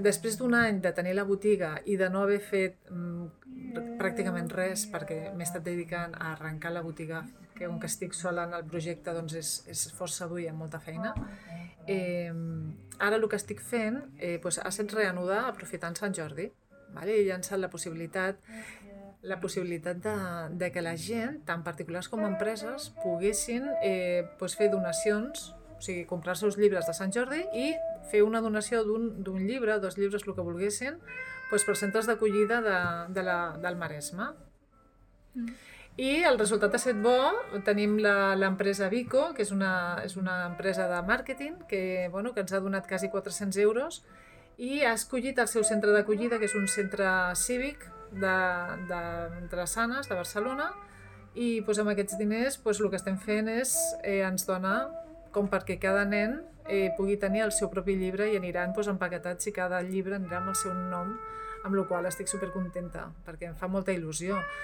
després d'un any de tenir la botiga i de no haver fet pràcticament res, perquè m'he estat dedicant a arrencar la botiga, que com que estic sola en el projecte doncs és força dur i amb molta feina, ara el que estic fent doncs, ha estat reanudar aprofitant Sant Jordi. He llançat la possibilitat de que la gent, tant particulars com empreses, poguessin fer donacions, o sigui, comprar-se els llibres de Sant Jordi i fer una donació d'un llibre, 2 llibres, el que volguessin, per centres d'acollida del Maresme. I el resultat ha estat bo. Tenim l'empresa Vico, que és una empresa de màrqueting que ens ha donat quasi 400 euros i ha escollit el seu centre d'acollida, que és un centre cívic de Drassanes, de Barcelona, i amb aquests diners el que estem fent és ens dona com perquè cada nen pugui tenir el seu propi llibre i aniran empaquetats i cada llibre anirà amb el seu nom, amb la qual estic supercontenta perquè em fa molta il·lusió.